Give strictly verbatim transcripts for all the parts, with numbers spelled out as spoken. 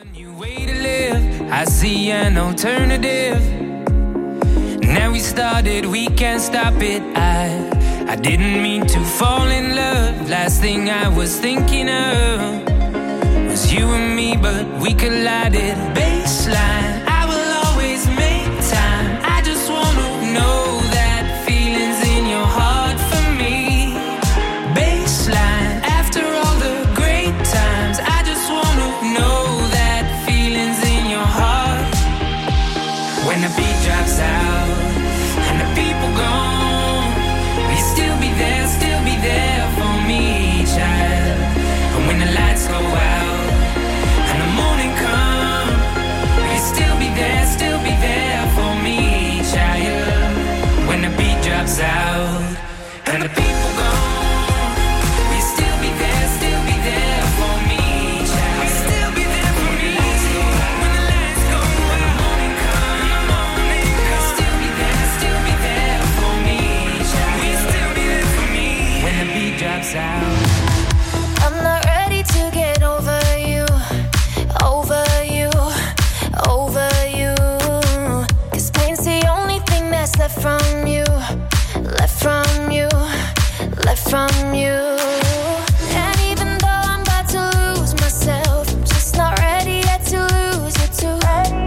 New way to live, I see an alternative. Now we started, we can't stop it. I I didn't mean to fall in love. Last thing I was thinking of was you and me, but we collided. Baseline, I will always make time. I just wanna know that feeling's in your heart for me. Baseline, after all the great times, I just wanna know that feeling's in your heart. When the beat drops out and the people gone, will you still be there, still be there for me, child? And when the lights go out and the morning come, will you still be there, still be there for me, child? When the beat drops out and the people gone, will you still be there, still be there for me, child? Will you still be there for me? When the lights go out and the morning come, the morning come, will you still be there, still be there for me, child? Will you still be there for me? When the beat drops out. I'm not ready to get over you, over you, over you. 'Cause pain's the only thing that's left from you, left from you, left from you. And even though I'm about to lose myself, I'm just not ready yet to lose you too.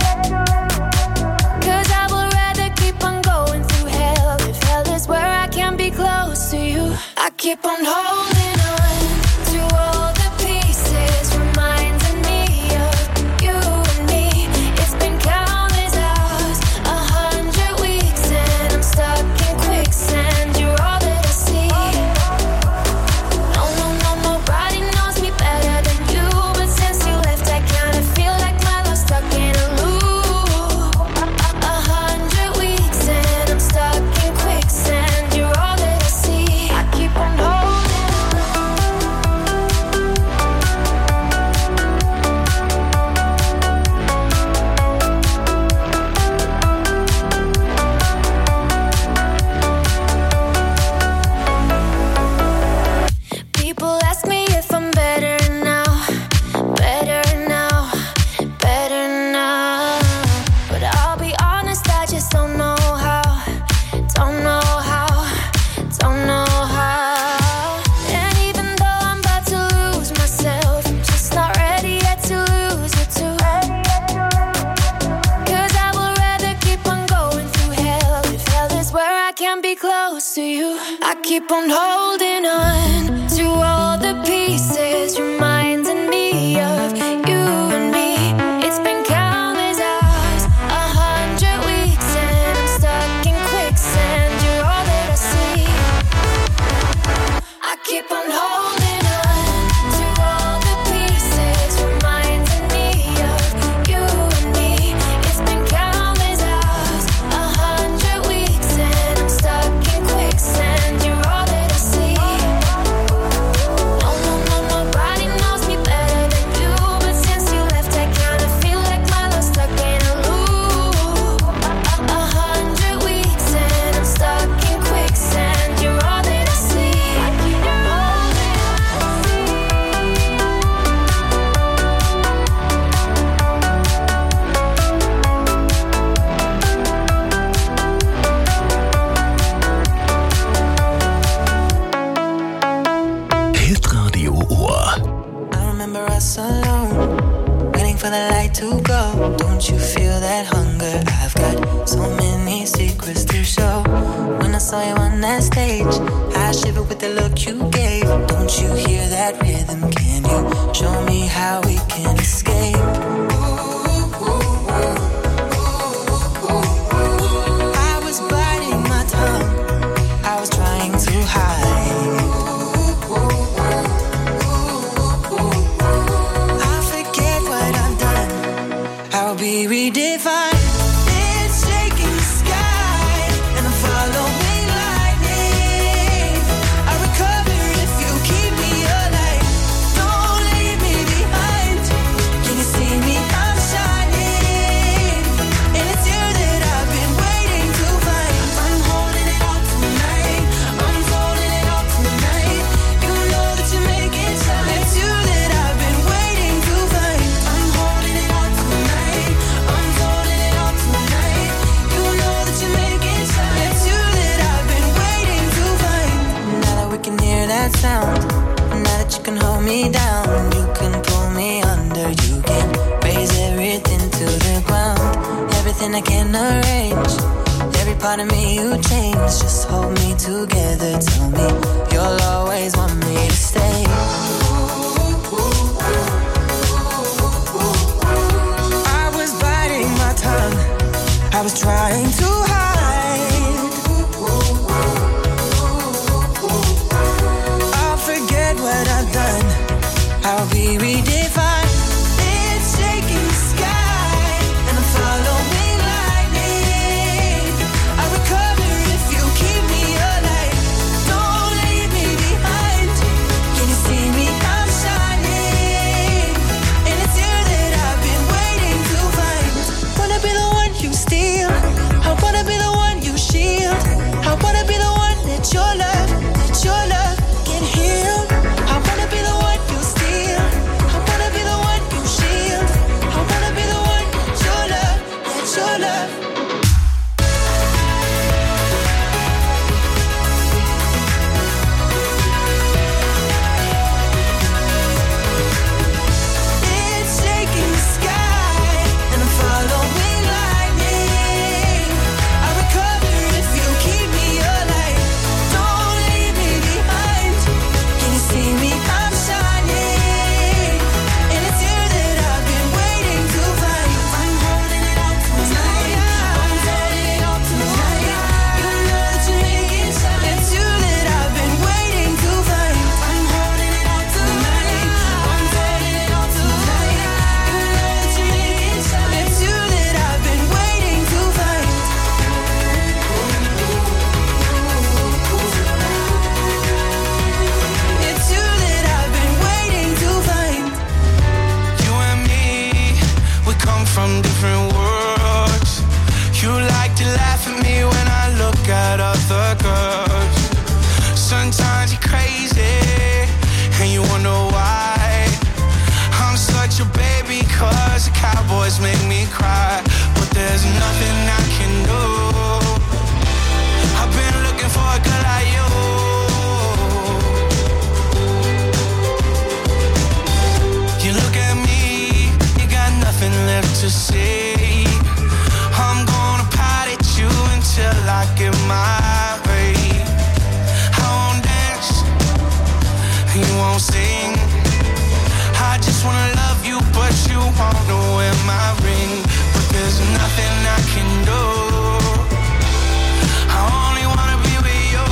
'Cause I would rather keep on going through hell, if hell is where I can be close to you. I keep on holding on to all the pieces, reminding me of you and me. It's been countless hours, a hundred weeks, and I'm stuck in quicksand. You're all that I see. No, no, no, nobody knows me better than you, but since you left, I kinda feel like my love's stuck in a loop. A, a hundred weeks, and I'm stuck in quicksand. You're all that I see. I keep on holding. People ask me if I'm better now, better now, better now. But I'll be honest, I just don't know how, don't know how, don't know how. And even though I'm about to lose myself, I'm just not ready yet to lose you too. 'Cause I would rather keep on going through hell, if hell is where I can be close to you. I keep on holding on to all the pieces, reminding me of you and me. It's been countless hours, a hundred weeks, and I'm stuck in quicksand. You're all that I see. I keep on holding on to all the pieces, reminding me of you and me. It's been countless hours, a hundred weeks, and I'm stuck in quicksand. You're all that I see. No, no, no, nobody knows me better than you, but since you left, I kinda feel like my love's stuck in a loop. A, a hundred weeks, and I'm stuck in quicksand. You're all that I see. I keep on holding Hitradio Ohr. I remember us alone, waiting for the light to go. Don't you feel that hunger? I've got so many secrets to show. When I saw you on that stage, I shivered with the look you gave. Don't you hear that rhythm? Can you show me how we can escape? I was biting my tongue, I was trying to hide. I forget what I've done, I'll be redefined. It's shaking the sky, and I'm following lightning. I recover if you keep me alive. Don't leave me behind. Can you see me? I'm shining, and it's you that I've been waiting to find. I'm holding it all tonight, I'm holding it all tonight. You know that you make it shine. It's you that I've been waiting to find. I'm holding it all I can arrange. Every part of me you change. Just hold me together. Tell me you'll always want me to stay. I was biting my tongue. I was trying to hide. I'll forget what I've done. I'll be redefined. It's shaking the sky and I'm following lightning. I recover if you keep me alive. Don't leave me behind. Can you see me? I'm shining, and it's you that I've been waiting to find. Wanna be the one you steal. I wanna be the one you shield. I wanna be the one that your love, that your love can heal. I wanna be the one you steal. I wanna be the one you shield. I wanna be the one that your love, that your love. It's shaking the sky and I'm following lightning. I recover if you keep me alive. Don't leave me behind. Can you see me? I'm shining, and it's you that I've been waiting to find. I'm holding it all tonight. I'm holding it all tonight. You know that you make it shine. It's you that I've been waiting to find. I'm holding it all tonight. I'm holding it all tonight. You know that you make it shine. It's you that I've been waiting to find. It's you that I've been waiting to find. You and me, we come from different worlds. You like to laugh at me when I look at other girls. Sometimes you're crazy and you wonder why. I'm such a baby cause the Cowboys make me cry. But there's nothing I can do. I've been looking for a girl like you. You look at me, you got nothing left to say. I'm gonna pout at you until I get my way. I won't dance, you won't sing. I just wanna love you, but you won't wear my ring. But there's nothing I can do. I only wanna be with you.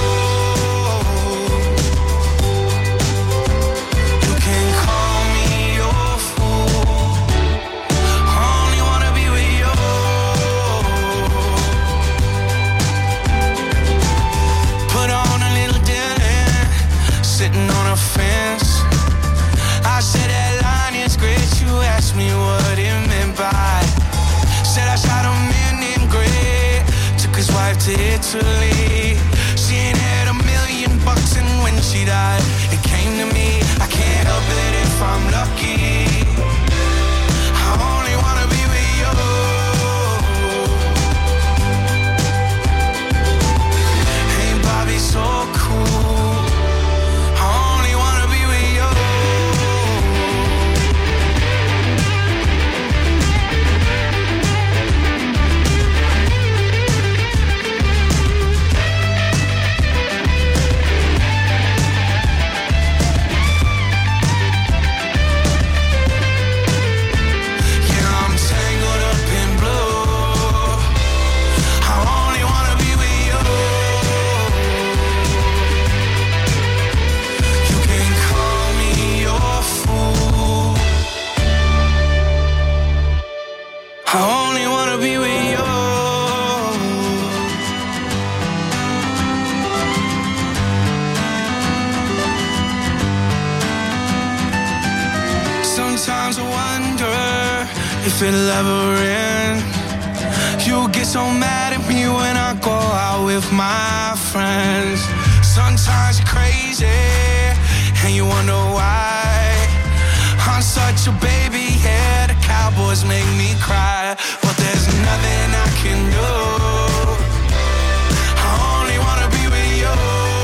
You can call me your fool. I only wanna be with you. Put on a little dinner, sitting on a fence. I said that line is great. You asked me what it meant by. Said I shot him in in gray. Took his wife to Italy. She ain't had a million bucks, and when she died, it came to me. I can't help it if I'm lucky. I only wanna be with you. Hey, Bobby, so cool. I only wanna be with you. Yeah, I'm tangled up in blue. I only wanna be with you. You can call me your fool. I only wanna be with you. Sometimes I wonder if it'll ever end. You get so mad at me when I go out with my friends. Sometimes you're crazy and you wonder why. I'm such a baby, yeah, the Cowboys make me cry. But there's nothing I can do. I only wanna be with you.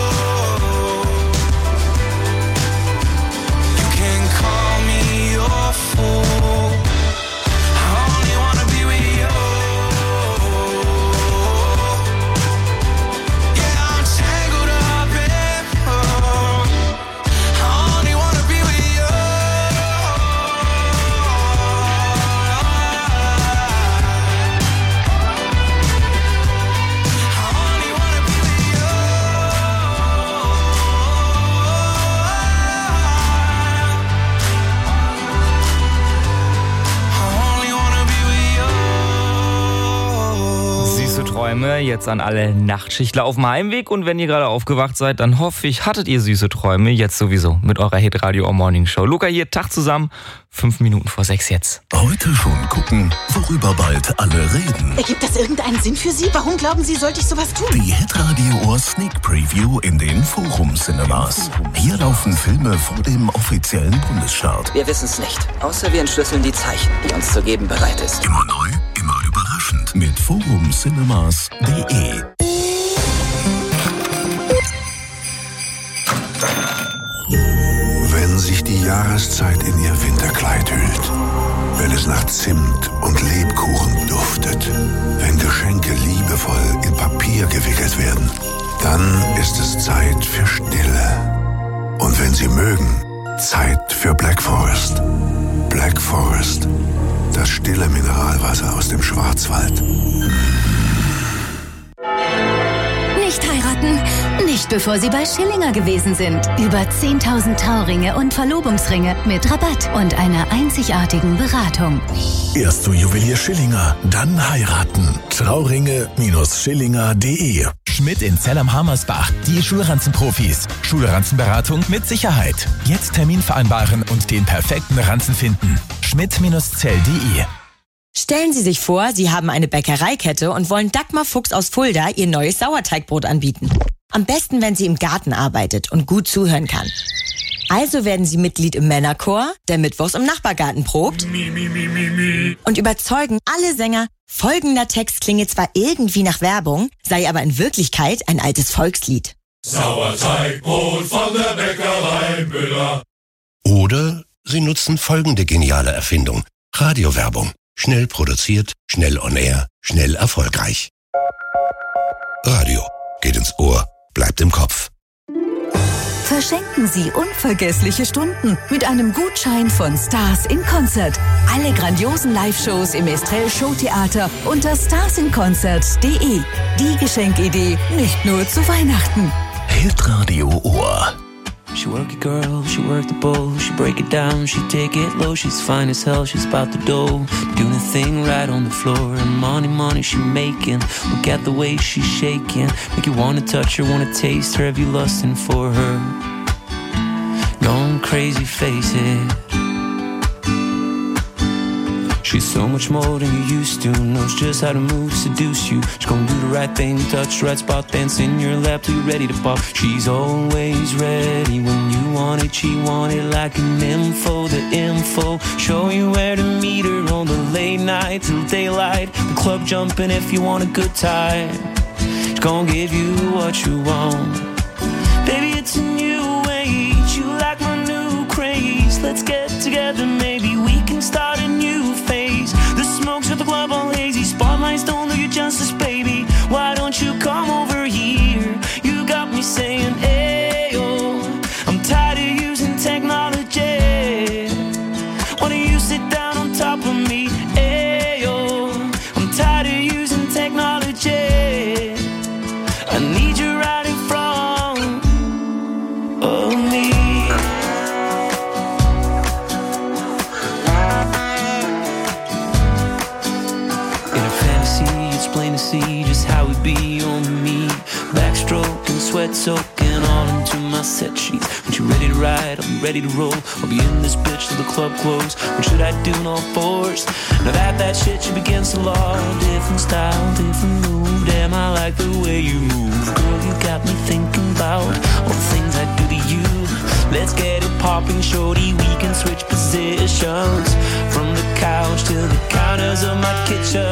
You can call me your fool. I only wanna be with you. Träume jetzt an alle Nachtschichtler auf dem Heimweg. Und wenn ihr gerade aufgewacht seid, dann hoffe ich, hattet ihr süße Träume. Jetzt sowieso mit eurer Hitradio Morning Show. Luca hier, Tag zusammen. Fünf Minuten vor sechs jetzt. Heute schon gucken, worüber bald alle reden. Ergibt das irgendeinen Sinn für Sie? Warum glauben Sie, sollte ich sowas tun? Die Hitradio Ohr Sneak Preview in den Forum Cinemas. Hier laufen Filme vor dem offiziellen Bundesstart. Wir wissen es nicht, außer wir entschlüsseln die Zeichen, die uns zu geben bereit ist. Immer neu, immer überraschend. Mit forum cinemas punkt de. Wenn sich die Jahreszeit in ihr Winterkleid hüllt, wenn es nach Zimt und Lebkuchen duftet, wenn Geschenke liebevoll in Papier gewickelt werden, dann ist es Zeit für Stille. Und wenn Sie mögen, Zeit für Black Forest. Black Forest, das stille Mineralwasser aus dem Schwarzwald. Nicht heiraten, nicht bevor Sie bei Schillinger gewesen sind. Über zehntausend Trauringe und Verlobungsringe mit Rabatt und einer einzigartigen Beratung. Erst zu Juwelier Schillinger, dann heiraten. Trauringe Schillinger punkt de. Schmidt in Zell am Hammersbach, die Schulranzenprofis. Schulranzenberatung mit Sicherheit. Jetzt Termin vereinbaren und den perfekten Ranzen finden. Schmidt Zell punkt de. Stellen Sie sich vor, Sie haben eine Bäckereikette und wollen Dagmar Fuchs aus Fulda Ihr neues Sauerteigbrot anbieten. Am besten, wenn sie im Garten arbeitet und gut zuhören kann. Also werden Sie Mitglied im Männerchor, der mittwochs im Nachbargarten probt und überzeugen alle Sänger, folgender Text klinge zwar irgendwie nach Werbung, sei aber in Wirklichkeit ein altes Volkslied. Sauerteigbrot von der Bäckerei Müller. Oder Sie nutzen folgende geniale Erfindung. Radiowerbung. Schnell produziert, schnell on air, schnell erfolgreich. Radio. Geht ins Ohr, bleibt im Kopf. Verschenken Sie unvergessliche Stunden mit einem Gutschein von Stars in Concert. Alle grandiosen Live-Shows im Estrell Showtheater unter stars in concert punkt de. Die Geschenkidee nicht nur zu Weihnachten. Hitradio Ohr. She work it, girl, she work the bowl, she break it down, she take it low, she's fine as hell, she's about the dough, doing a thing right on the floor, and money, money she making, look at the way she's shaking, make you wanna touch her, wanna taste her, have you lusting for her, gone crazy, face it. She's so much more than you used to, knows just how to move, seduce you. She's gonna do the right thing, touch the right spot, dance in your lap till you're ready to pop. She's always ready when you want it, she want it like an info, the info. Show you where to meet her on the late night till daylight. The club jumping if you want a good time. She's gonna give you what you want. Baby, it's a new age, you like my new craze. Let's get together, maybe we can start a new phase. The smokes at the club all hazy, spotlights don't do you justice, baby. Why don't you come over here? You got me saying, ayo, I'm tired of using technology. Why don't you sit down on top of me? Ayo, I'm tired of using technology. I need you right in front of me. Plain to see just how it be on me. Backstroke and sweat soaking all into my set sheets. When you're ready to ride, I'll be ready to roll. I'll be in this bitch till the club close. What should I do in all fours? Now that that shit should begins to law. Different style, different move. Damn, I like the way you move. Girl, you got me thinking about all the things I do to you. Let's get it popping, shorty. We can switch positions from the couch to the counters of my kitchen.